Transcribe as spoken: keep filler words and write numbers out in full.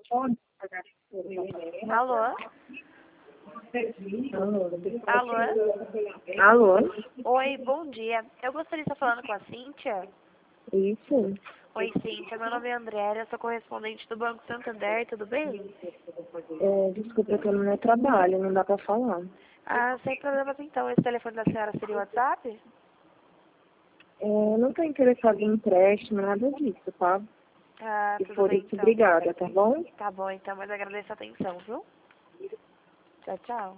Alô? Alô? Alô? Oi, bom dia. Eu gostaria de estar falando com a Cíntia. Isso? Oi, Cíntia. Meu nome é Andréia, eu sou correspondente do Banco Santander, tudo bem? É, desculpa que eu não é trabalho, não dá pra falar. Ah, sem problemas então. Esse telefone da senhora seria o WhatsApp? É, eu não tô interessada em empréstimo, nada disso, tá? Ah, Se tudo for bem isso, então. obrigada, tá bom? Tá bom então, mas agradeço a atenção, viu? Tchau, tchau.